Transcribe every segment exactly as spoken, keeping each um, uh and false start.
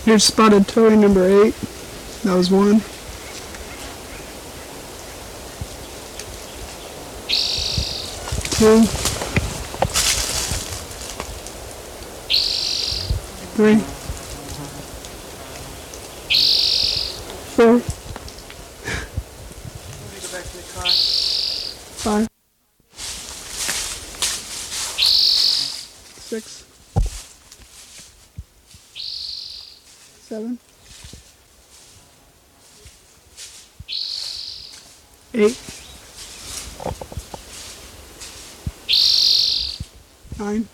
Here's spotted toy number eight. That was one. Two. Three. Four. Five. Six. Seven. Eight. Nine.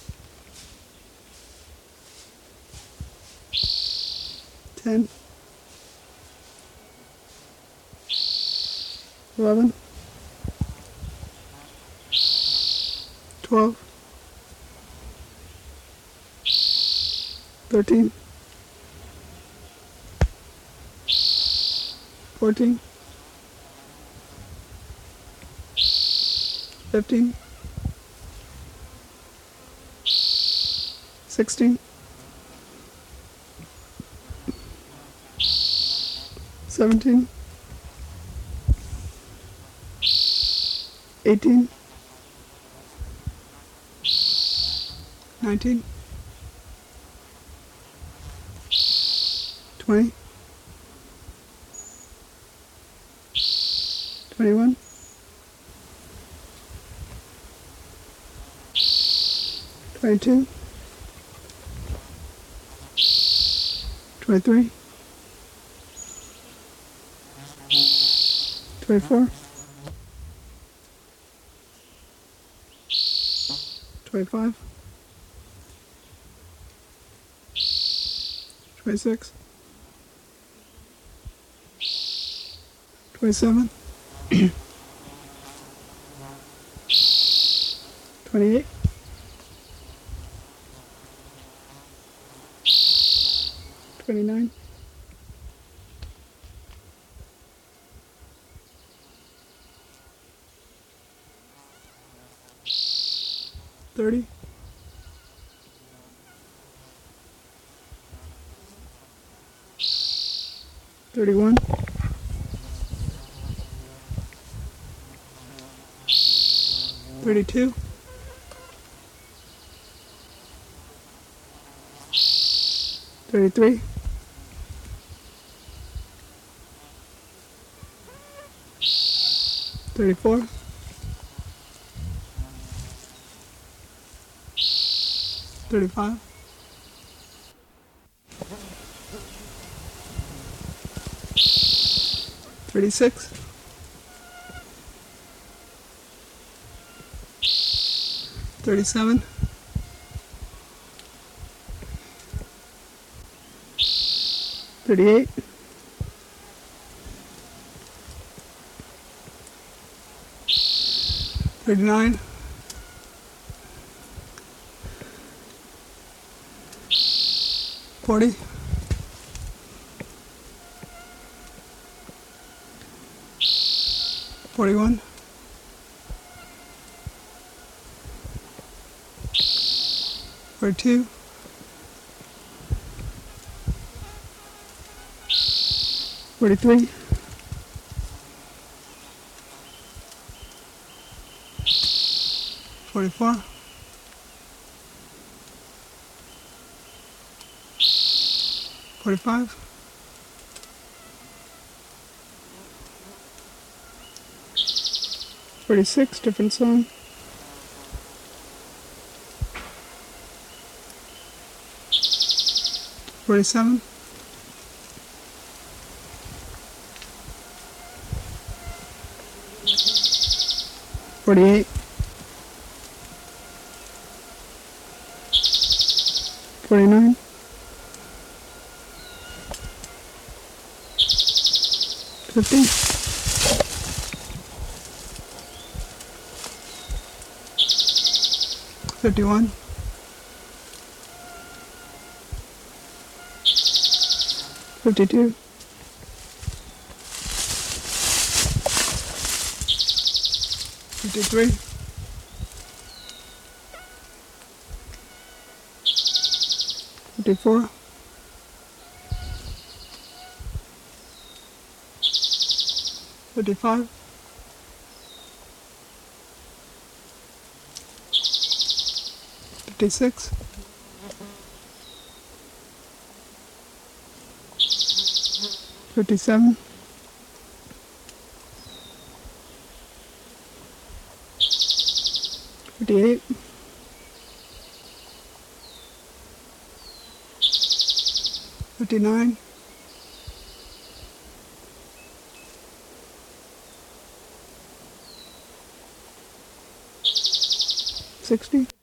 Ten. Eleven. Twelve. Thirteen. Fourteen. Fifteen. Sixteen. Seventeen. Eighteen. Nineteen. Twenty. Twenty-one. Twenty-two. Twenty-three. Twenty-four. Twenty-five. Twenty-six. Twenty-seven. Twenty-eight. Twenty-nine. Thirty. Thirty-one. Thirty-two. Thirty-three. Thirty-four. Thirty-five. Thirty-six. Thirty-seven. Thirty-eight. Thirty-nine. Forty. Forty-one. Forty-two. Forty-three. Forty-four. Forty-five. Forty-six, different song. Forty-seven. Forty-eight. Forty-nine. Fifty. Fifty-one. Fifty-two. Fifty-three. Fifty-four. fifty-five, fifty-six, fifty-seven, fifty-eight, fifty-nine, sixty,